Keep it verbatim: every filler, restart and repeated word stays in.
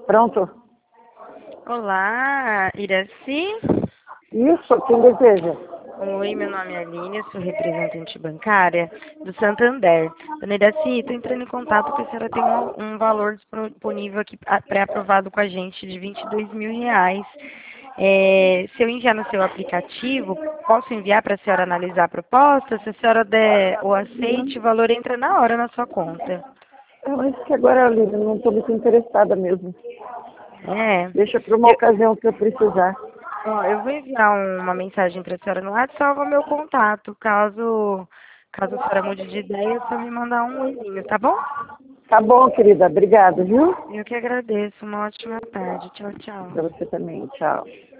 Pronto? Olá, Iraci. Isso, quem deseja? Oi, meu nome é Aline, sou representante bancária do Santander. Dona Iraci, estou entrando em contato porque a senhora tem um, um valor disponível aqui a- pré-aprovado com a gente de vinte e dois mil reais. É, se eu enviar no seu aplicativo, posso enviar para a senhora analisar a proposta? Se a senhora der o aceite, o valor entra na hora na sua conta. Eu acho que agora, Aline, não estou muito interessada mesmo. É. Deixa para uma Eu, ocasião que eu precisar. Ó, eu vou enviar um- uma mensagem para a senhora no WhatsApp, salva meu contato. Caso, caso a senhora mude de ideia, é só me mandar um oizinho, tá bom? Tá bom, querida. Obrigada, viu? Eu que agradeço. Uma ótima tarde. Tchau, tchau. Para você também. Tchau.